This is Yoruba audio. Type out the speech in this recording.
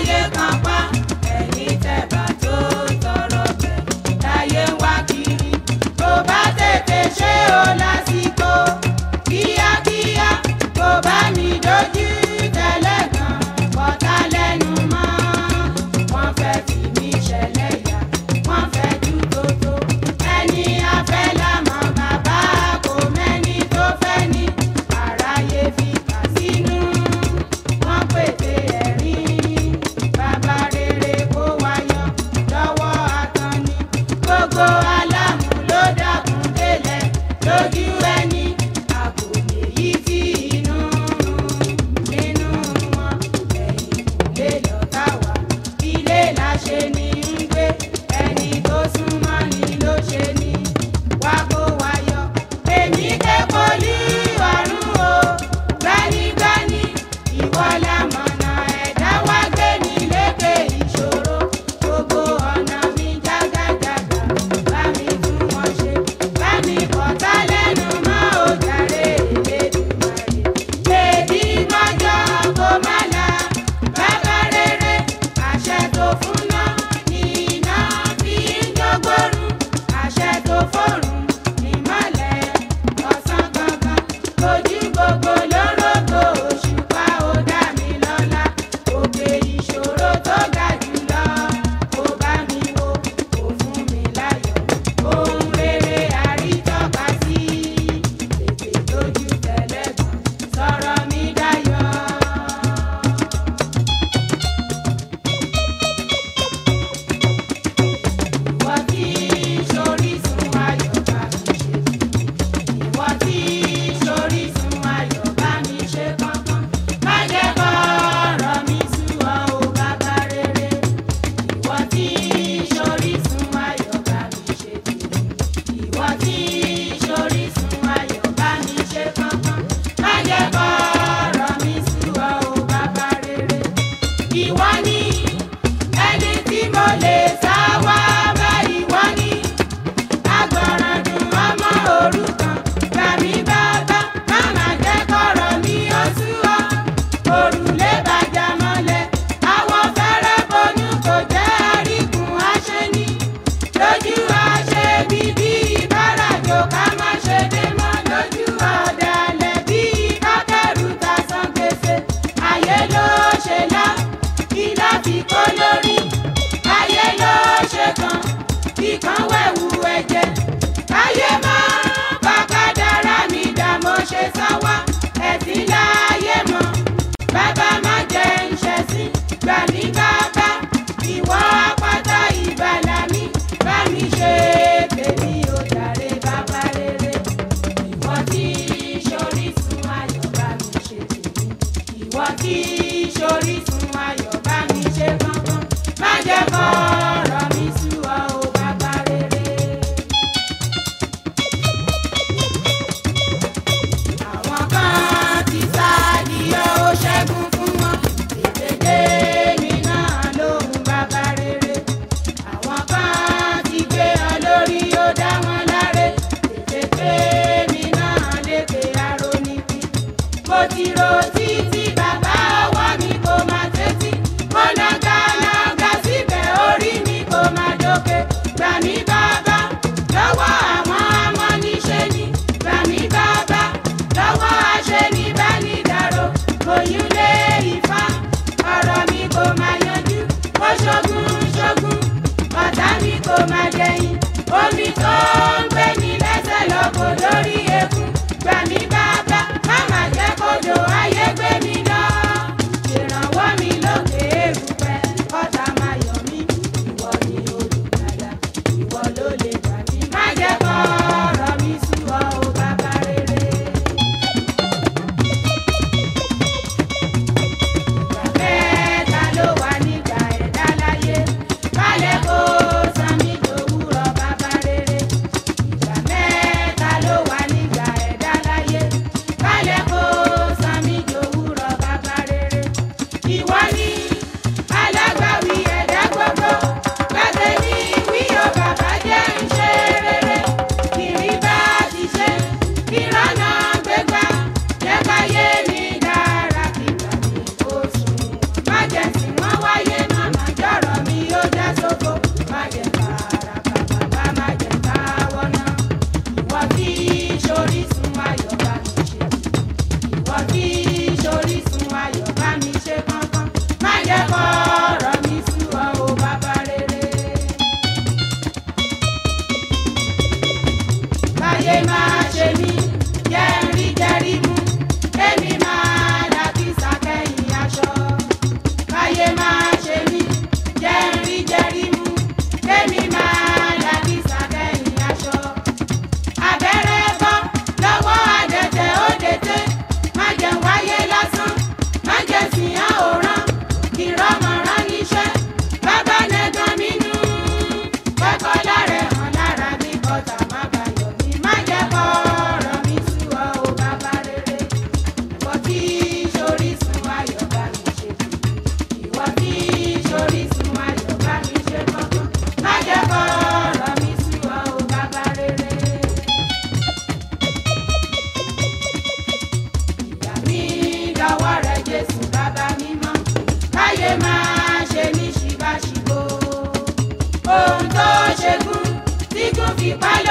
láyé kan pa ẹ̀yin tẹ̀bà tó tọrọ bẹ̀ láyé ń wá kiri tó bá tètè ṣe ó lásìkò kíákíá kó bá mi dojú tẹ́lẹ̀ gan bọ́tà lẹ́nu mọ́ wọ́n fẹ́ fi mí ṣẹlẹ̀ yá wọ́n fẹ́ jù tótó ẹni afẹ́ lámọ̀ bàbá kò mẹ́ni tó fẹ́ ní àráyé fi kà sínú wọ́n pète ẹ̀rín bàbá rere kó wáyọ̀ lọ́wọ́ àtọ́ni gbogbo alámù ló dàkún délẹ̀ lójú ẹni àpò èyí tí inú nínú wọn ẹ̀yìn lè lọ́tà wá ilé láṣẹ ní ń gbé ẹni tó súnmọ́ ni ló ṣe ní wá kó wáyọ̀ èmi ké poli ọ̀run o gbanigbani ìwọ lámọ̀nà ẹ̀dá wá gbé mi lékè ìṣòro gbogbo ọ̀nà mi jágàjàgà bá mi tún wọn ṣe bá mi bọ̀tá lẹ́nu mọ́ ó jàre Elédùmarè èdè mọ́jọ́ kó má la bàbá rere àṣẹ tó fún náà ní iná fi ń dógórùn àṣẹ tó fòrùn ní mọ́lẹ̀ ọ̀sán gangan ojú gbogbo lórógbó òṣùpá ó dá mi lọ́lá òkè ìṣòro tó ga jùlọ kó bá mi wò kó fún mi láyọ̀ ohun rere àrítọ́ka sí tètè lójú tẹ́lẹ̀ gan sọ̀rọ̀ mi dayọ̀. Ìwọ tí ṣorísun ayọ̀ bá mi ṣe ìwọ tí ṣorísun ayọ̀ bá mi ṣe kankan má jẹ́ kọ́rọ̀ mi sú ọ o bàbá rere ìwọ tí ṣorísun ayọ̀ bá mi ṣe tèmi ìwọ tí ṣorísun ayọ̀ bá mi ṣe kankan má jẹ́ kọ́rọ̀ mi sú ọ o bàbá rere ìwọ ni ẹni tí mo lè sá wá bá ìwọ ni agbọ̀ràndùn ọmọ òrukàn gbà mí bàbá má má jẹ́ kọ́rọ̀ mi ó sú ọ òrùlé bàjá mọ́lẹ̀ àwọn fẹ́rẹ́ bonú kò jẹ́ àríkùn àṣẹni lójú àṣẹ bíbí ìbárajò ká má ṣe dé mọ́ lójú ọ̀dàlẹ̀ bí kákẹ́rù ta san gbèsè ayé ló ṣe lá iná fi kó lórí ayé ló ṣe kan kíkan wẹ̀wù ẹ̀jẹ̀ ayé mọ́ bàkàdàrà mi dà mo ṣe sáwá ẹ̀sìn láyé mọ́ bàbá má jẹ́ ń ṣẹ̀sín gbà mí bàbá ìwọ àpáta ìbàlà mi bá mi ṣe tèmi ò jàre bàbá rere ìwọ tí ṣorísun ayọ̀ bá mi ṣe tèmi ìwọ tí ṣorísun ayọ̀ bá mi ṣe kankan má jẹ́ kọ́rọ̀ mi sú ọ o bàbá rere. Àwọn kan ti sá di ó ṣẹ́gun fún wọn tètè dé mi ìpá